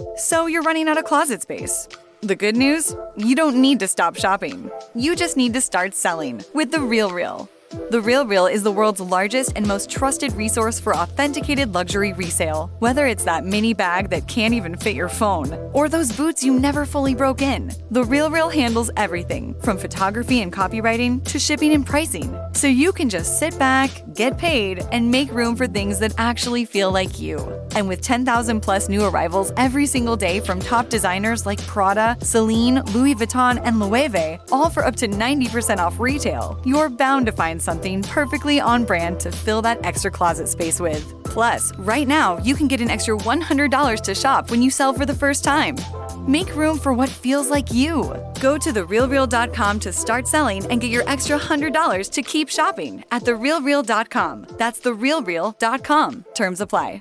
So you're running out of closet space. The good news? You don't need to stop shopping. You just need to start selling with The RealReal. The RealReal is the world's largest and most trusted resource for authenticated luxury resale. Whether it's that mini bag that can't even fit your phone, or those boots you never fully broke in, The RealReal handles everything from photography and copywriting to shipping and pricing. So you can just sit back, get paid, and make room for things that actually feel like you. And with 10,000 plus new arrivals every single day from top designers like Prada, Celine, Louis Vuitton, and Loewe, all for up to 90% off retail, you're bound to find something perfectly on brand to fill that extra closet space with. Plus, right now, you can get an extra $100 to shop when you sell for the first time. Make room for what feels like you. Go to therealreal.com to start selling and get your extra $100 to keep shopping at therealreal.com. That's therealreal.com. Terms apply.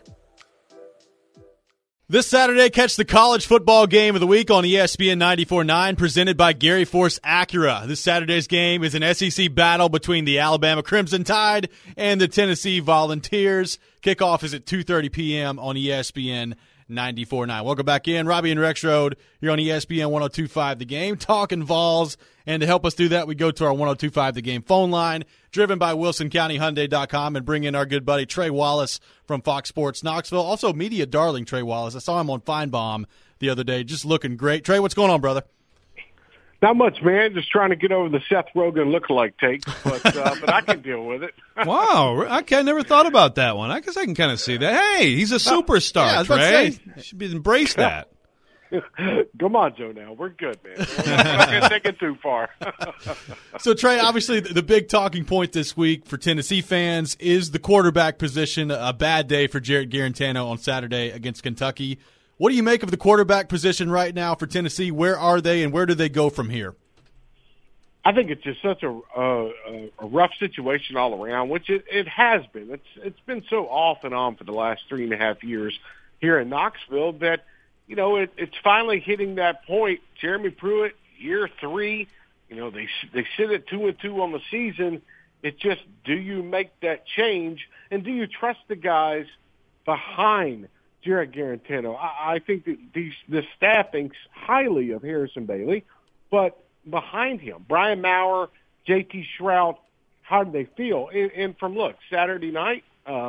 This Saturday, catch the college football game of the week on ESPN 94.9, presented by Gary Force Acura. This Saturday's game is an SEC battle between the Alabama Crimson Tide and the Tennessee Volunteers. Kickoff is at 2:30 p.m. on ESPN 94.9. Welcome back in. Robbie and Rexroad here on ESPN 102.5 The Game, talking Vols. And to help us do that, we go to our 102.5 The Game phone line, driven by WilsonCountyHyundai.com, and bring in our good buddy Trey Wallace from Fox Sports Knoxville. Also, media darling Trey Wallace. I saw him on Feinbaum the other day, just looking great. Trey, what's going on, brother? Not much, man. Just trying to get over the Seth Rogen lookalike take, but I can deal with it. Wow, I never thought about that one. I guess I can kind of see that. Hey, he's a superstar, Trey. You should embrace that. Come on, Joe, now. We're good, man. We're not going to take it too far. So, Trey, obviously the big talking point this week for Tennessee fans is the quarterback position. A bad day for Jarrett Guarantano on Saturday against Kentucky. What do you make of the quarterback position right now for Tennessee? Where are they, and where do they go from here? I think it's just such a rough situation all around, which it has been. It's been so off and on for the last 3.5 years here in Knoxville that, you know, it's finally hitting that point. Jeremy Pruitt, year 3, you know, they sit at 2-2 on the season. It's just, do you make that change, and do you trust the guys behind Jarrett Guarantano? I think that the staff thinks highly of Harrison Bailey, but behind him, Brian Maurer, J.T. Shrout, how do they feel? And from, Sunday night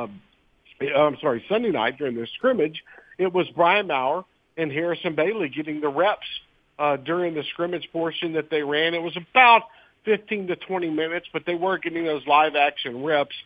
during the scrimmage, it was Brian Maurer and Harrison Bailey getting the reps during the scrimmage portion that they ran. It was about 15 to 20 minutes, but they were getting those live action reps.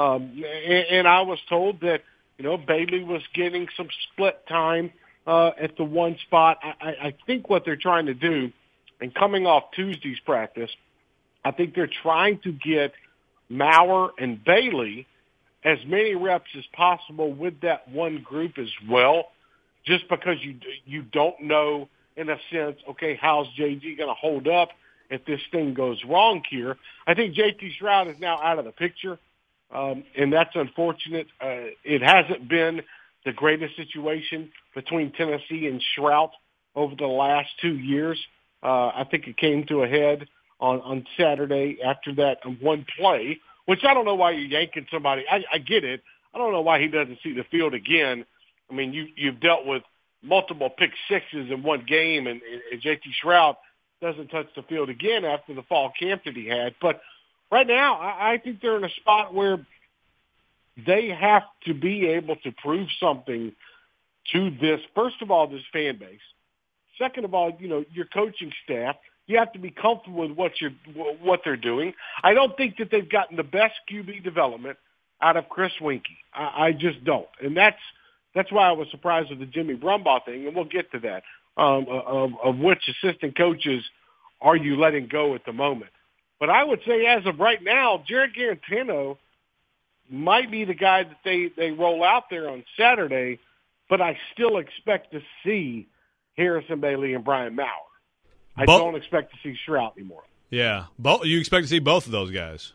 And I was told that, you know, Bailey was getting some split time at the one spot. I think what they're trying to do, and coming off Tuesday's practice, I think they're trying to get Maurer and Bailey as many reps as possible with that one group as well, just because you don't know, in a sense, okay, how's JG going to hold up if this thing goes wrong here? I think JT Shrout is now out of the picture, and that's unfortunate. It hasn't been the greatest situation between Tennessee and Shrout over the last 2 years. I think it came to a head on Saturday after that one play, which I don't know why you're yanking somebody. I get it. I don't know why he doesn't see the field again. I mean, you've dealt with multiple pick sixes in one game, and J.T. Shrout doesn't touch the field again after the fall camp that he had. But right now, I think they're in a spot where they have to be able to prove something to this, first of all, this fan base. Second of all, you know, your coaching staff. You have to be comfortable with what they're doing. I don't think that they've gotten the best QB development out of Chris Weinke. I just don't. And that's why I was surprised with the Jimmy Brumbaugh thing, and we'll get to that, of which assistant coaches are you letting go at the moment. But I would say as of right now, Jarrett Guarantano might be the guy that they roll out there on Saturday, but I still expect to see Harrison Bailey and Brian Maurer. I don't expect to see Shrout anymore. Yeah. You expect to see both of those guys?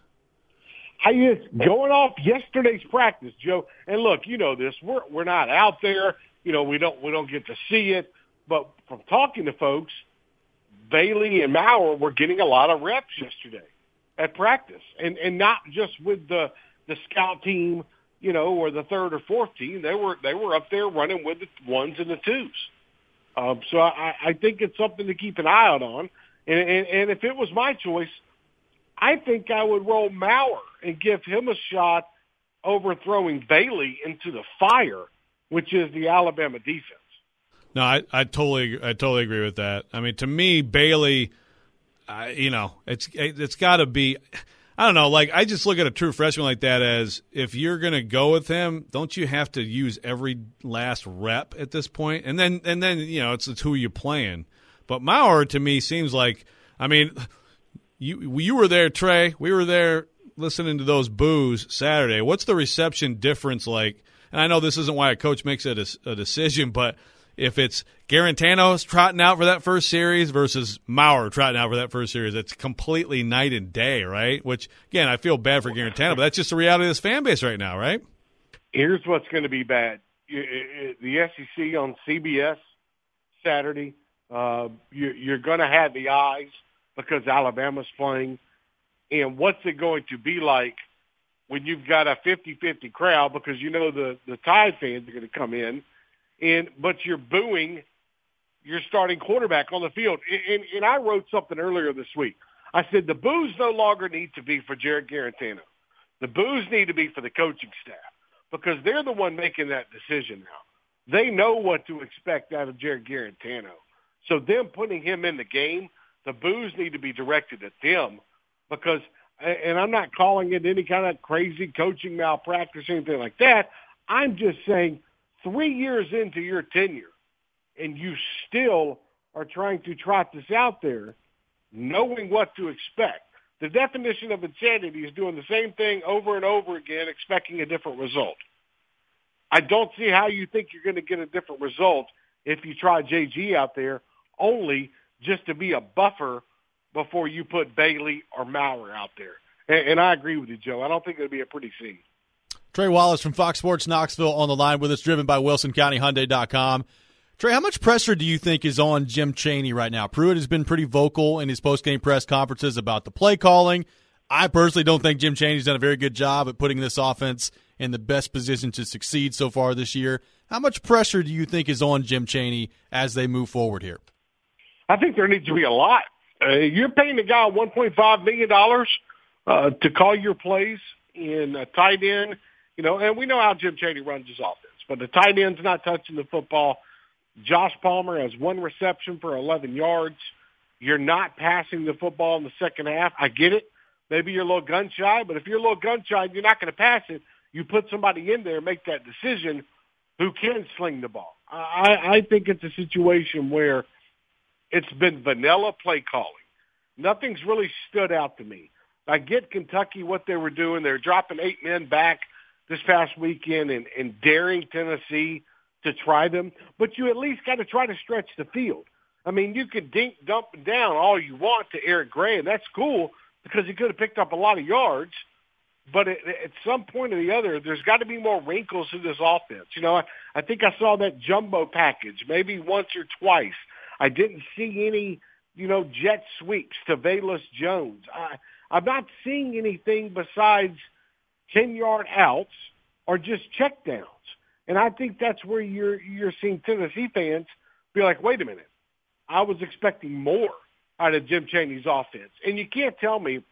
Going off yesterday's practice, Joe, and look, you know this, we're not out there, you know, we don't get to see it, but from talking to folks, Bailey and Maurer were getting a lot of reps yesterday at practice, and not just with the scout team, you know, or the third or fourth team. They were up there running with the ones and the twos. So I think it's something to keep an eye out on. And if it was my choice, I think I would roll Maurer and give him a shot overthrowing Bailey into the fire, which is the Alabama defense. No, I totally agree with that. I mean, to me, Bailey, it's got to be. I don't know. Like, I just look at a true freshman like that as, if you're going to go with him, don't you have to use every last rep at this point? And then it's who you playing. But Maurer, to me, seems like, I mean, you were there, Trey. We were there listening to those boos Saturday. What's the reception difference like? And I know this isn't why a coach makes a decision, but if it's Garantano's trotting out for that first series versus Maurer trotting out for that first series, it's completely night and day, right? Which, again, I feel bad for Garantano, but that's just the reality of this fan base right now, right? Here's what's going to be bad. The SEC on CBS Saturday, you're going to have the eyes because Alabama's playing. And what's it going to be like when you've got a 50-50 crowd, because the Tide fans are going to come in, but you're booing your starting quarterback on the field. And I wrote something earlier this week. I said the boos no longer need to be for Jarrett Garantano. The boos need to be for the coaching staff, because they're the one making that decision now. They know what to expect out of Jarrett Garantano. So them putting him in the game, the boos need to be directed at them, because, and I'm not calling it any kind of crazy coaching malpractice or anything like that. I'm just saying, 3 years into your tenure, and you still are trying to trot this out there, knowing what to expect. The definition of insanity is doing the same thing over and over again, expecting a different result. I don't see how you think you're going to get a different result if you try JG out there, only just to be a buffer before you put Bailey or Maurer out there. And I agree with you, Joe. I don't think it'll be a pretty scene. Trey Wallace from Fox Sports Knoxville on the line with us, driven by WilsonCountyHyundai.com. Trey, how much pressure do you think is on Jim Chaney right now? Pruitt has been pretty vocal in his post-game press conferences about the play calling. I personally don't think Jim Chaney's done a very good job at putting this offense in the best position to succeed so far this year. How much pressure do you think is on Jim Chaney as they move forward here? I think there needs to be a lot. You're paying a guy $1.5 million to call your plays in a tight end. And we know how Jim Chaney runs his offense, but the tight end's not touching the football. Josh Palmer has 1 reception for 11 yards. You're not passing the football in the second half. I get it. Maybe you're a little gun shy, but if you're a little gun shy and you're not going to pass it, you put somebody in there and make that decision who can sling the ball. I think it's a situation where it's been vanilla play calling. Nothing's really stood out to me. I get Kentucky, what they were doing. They're dropping 8 men back this past weekend and daring Tennessee to try them, but you at least got to try to stretch the field. I mean, you could dump down all you want to Eric Gray, and that's cool because he could have picked up a lot of yards, but at some point or the other, there's got to be more wrinkles to this offense. I think I saw that jumbo package maybe once or twice. I didn't see any, jet sweeps to Velus Jones. I'm not seeing anything besides 10-yard outs or just checkdowns. And I think that's where you're seeing Tennessee fans be like, wait a minute, I was expecting more out of Jim Chaney's offense. And you can't tell me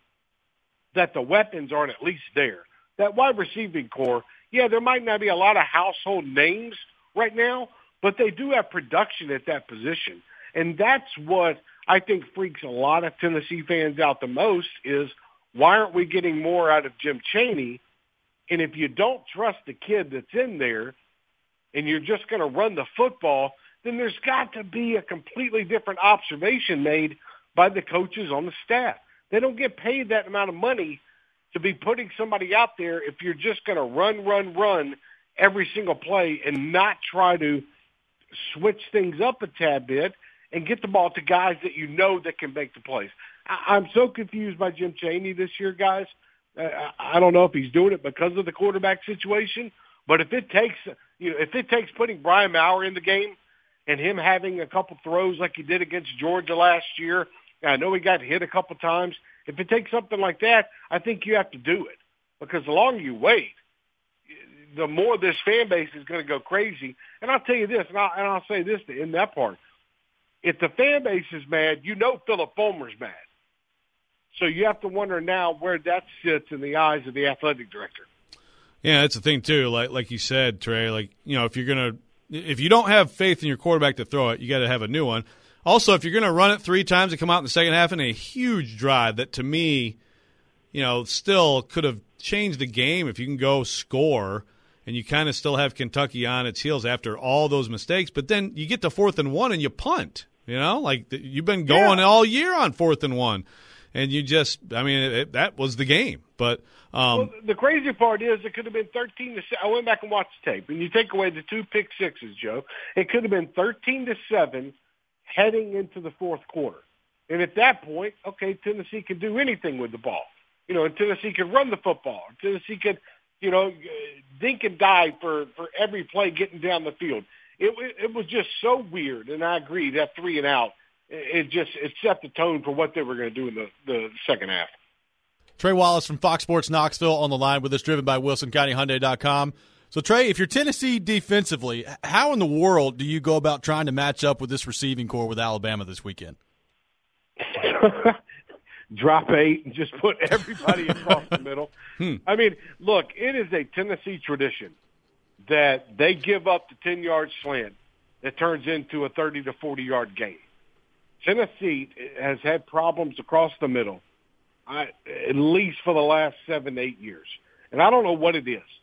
that the weapons aren't at least there. That wide receiving core, yeah, there might not be a lot of household names right now, but they do have production at that position. And that's what I think freaks a lot of Tennessee fans out the most is, why aren't we getting more out of Jim Chaney? And if you don't trust the kid that's in there and you're just going to run the football, then there's got to be a completely different observation made by the coaches on the staff. They don't get paid that amount of money to be putting somebody out there if you're just going to run every single play and not try to switch things up a tad bit and get the ball to guys that that can make the plays. I'm so confused by Jim Chaney this year, guys. I don't know if he's doing it because of the quarterback situation, but if it takes putting Brian Maurer in the game and him having a couple throws like he did against Georgia last year, I know he got hit a couple times. If it takes something like that, I think you have to do it, because the longer you wait, the more this fan base is going to go crazy. And I'll tell you this, and I'll say this to end that part. If the fan base is mad, Philip Fulmer's mad. So you have to wonder now where that sits in the eyes of the athletic director. Yeah, that's the thing too. Like you said, Trey. If you don't have faith in your quarterback to throw it, you got to have a new one. Also, if you're going to run it 3 times and come out in the second half in a huge drive, that to me, still could have changed the game. If you can go score and you kind of still have Kentucky on its heels after all those mistakes, but then you get to 4th and 1 and you punt. You've been going all year on 4th and 1. And you that was the game. But the crazy part is it could have been 13-7. I went back and watched the tape, and you take away the 2 pick sixes, Joe. It could have been 13-7 heading into the fourth quarter. And at that point, okay, Tennessee could do anything with the ball. And Tennessee could run the football. Tennessee could, dink and dive for every play getting down the field. It was just so weird, and I agree that 3 and out. It set the tone for what they were going to do in the second half. Trey Wallace from Fox Sports Knoxville on the line with us, driven by WilsonCountyHyundai.com. So, Trey, if you're Tennessee defensively, how in the world do you go about trying to match up with this receiving core with Alabama this weekend? Drop 8 and just put everybody across the middle. I mean, look, it is a Tennessee tradition that they give up the 10-yard slant that turns into a 30 to 40-yard gain. Tennessee has had problems across the middle, at least for the last 7-8 years. And I don't know what it is.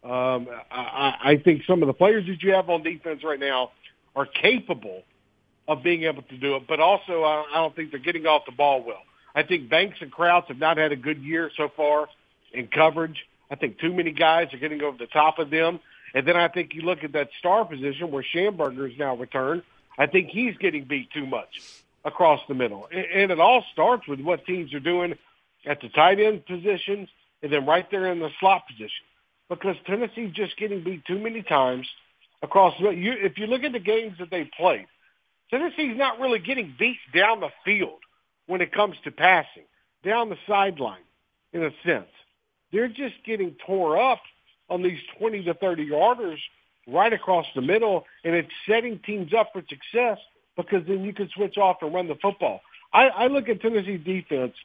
I think some of the players that you have on defense right now are capable of being able to do it, but also I don't think they're getting off the ball well. I think Banks and Krause have not had a good year so far in coverage. I think too many guys are getting over the top of them. And then I think you look at that star position where Schamberger is now returned. I think he's getting beat too much across the middle. And it all starts with what teams are doing at the tight end positions and then right there in the slot position. Because Tennessee's just getting beat too many times across the middle. If you look at the games that they played, Tennessee's not really getting beat down the field when it comes to passing, down the sideline in a sense. They're just getting tore up on these 20 to 30-yarders right across the middle, and it's setting teams up for success because then you can switch off and run the football. I look at Tennessee defense,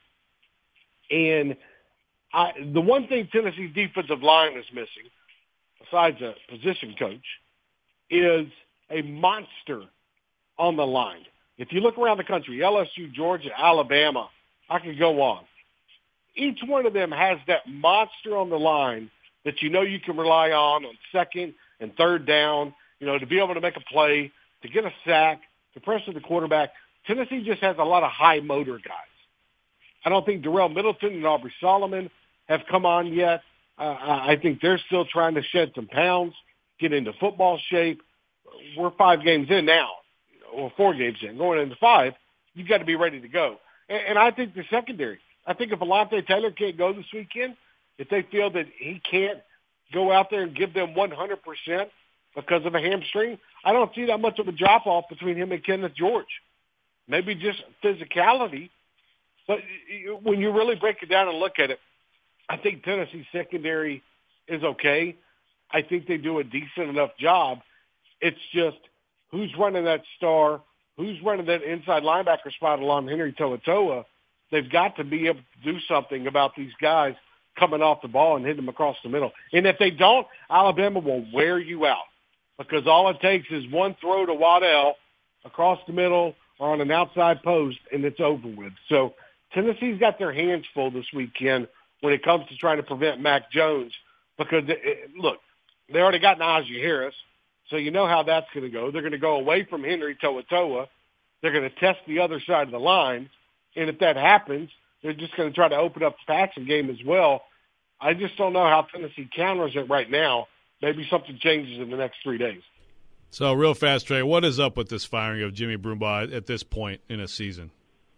and the one thing Tennessee defensive line is missing, besides a position coach, is a monster on the line. If you look around the country, LSU, Georgia, Alabama, I could go on. Each one of them has that monster on the line that you can rely on second and third down, to be able to make a play, to get a sack, to pressure the quarterback. Tennessee just has a lot of high motor guys. I don't think Darrell Middleton and Aubrey Solomon have come on yet. I think they're still trying to shed some pounds, get into football shape. We're 5 games in now, or 4 games in. Going into 5, you've got to be ready to go. And I think the secondary, I think if Alontae Taylor can't go this weekend, if they feel that he can't go out there and give them 100% because of a hamstring, I don't see that much of a drop-off between him and Kenneth George. Maybe just physicality. But when you really break it down and look at it, I think Tennessee's secondary is okay. I think they do a decent enough job. It's just who's running that star, who's running that inside linebacker spot along Henry To'oTo'o. They've got to be able to do something about these guys coming off the ball and hitting them across the middle. And if they don't, Alabama will wear you out because all it takes is one throw to Waddell across the middle or on an outside post, and it's over with. So Tennessee's got their hands full this weekend when it comes to trying to prevent Mac Jones because, look, they already got Najee Harris, so you know how that's going to go. They're going to go away from Henry To'oTo'o. They're going to test the other side of the line, and if that happens, they're just going to try to open up the passing game as well. I just don't know how Tennessee counters it right now. Maybe something changes in the next 3 days. So real fast, Trey, what is up with this firing of Jimmy Brumbaugh at this point in a season?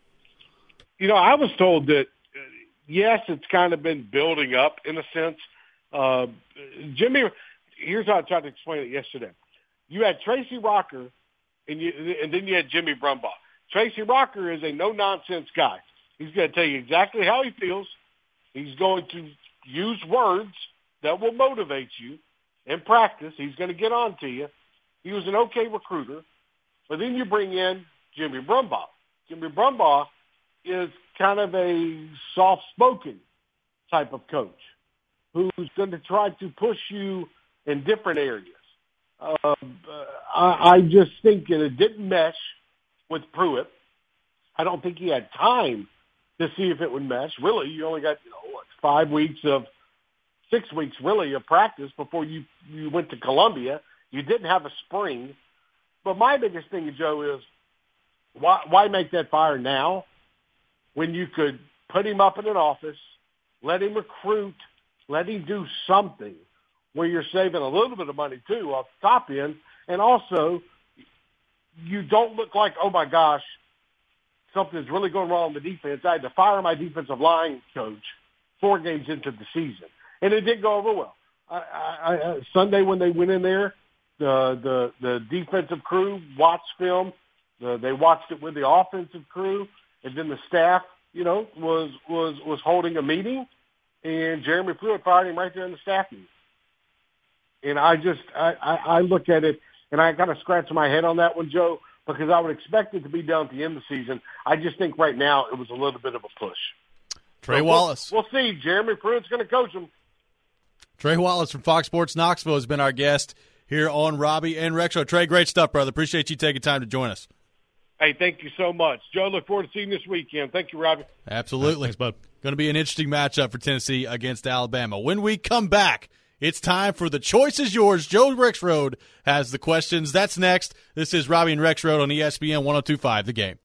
I was told that, yes, it's kind of been building up in a sense. Jimmy, here's how I tried to explain it yesterday. You had Tracy Rocker, and then you had Jimmy Brumbaugh. Tracy Rocker is a no-nonsense guy. He's going to tell you exactly how he feels. He's going to use words that will motivate you in practice. He's going to get on to you. He was an okay recruiter. But then you bring in Jimmy Brumbaugh. Jimmy Brumbaugh is kind of a soft-spoken type of coach who's going to try to push you in different areas. I just think that it didn't mesh with Pruitt. I don't think he had time to see if it would mesh. Really, you only got 6 weeks really of practice before you went to Columbia. You didn't have a spring. But my biggest thing, Joe, is why make that fire now when you could put him up in an office, let him recruit, let him do something where you're saving a little bit of money, too, off the top end, and also you don't look like, oh, my gosh, something's really going wrong with the defense. I had to fire my defensive line coach 4 games into the season, and it did go over well. Sunday when they went in there, the defensive crew watched film. They watched it with the offensive crew, and then the staff, was holding a meeting, and Jeremy Pruitt fired him right there in the staff meeting. And I look at it, and I kind of scratch my head on that one, Joe, because I would expect it to be done at the end of the season. I just think right now it was a little bit of a push. Trey Wallace. We'll see. Jeremy Pruitt's going to coach him. Trey Wallace from Fox Sports Knoxville has been our guest here on Robbie and Rex Show. Trey, great stuff, brother. Appreciate you taking time to join us. Hey, thank you so much. Joe, look forward to seeing you this weekend. Thank you, Robbie. Absolutely. Thanks, bud. Going to be an interesting matchup for Tennessee against Alabama. When we come back, it's time for The Choice is Yours. Joe Rexrode has the questions. That's next. This is Robbie and Rexrode on ESPN 102.5 The Game.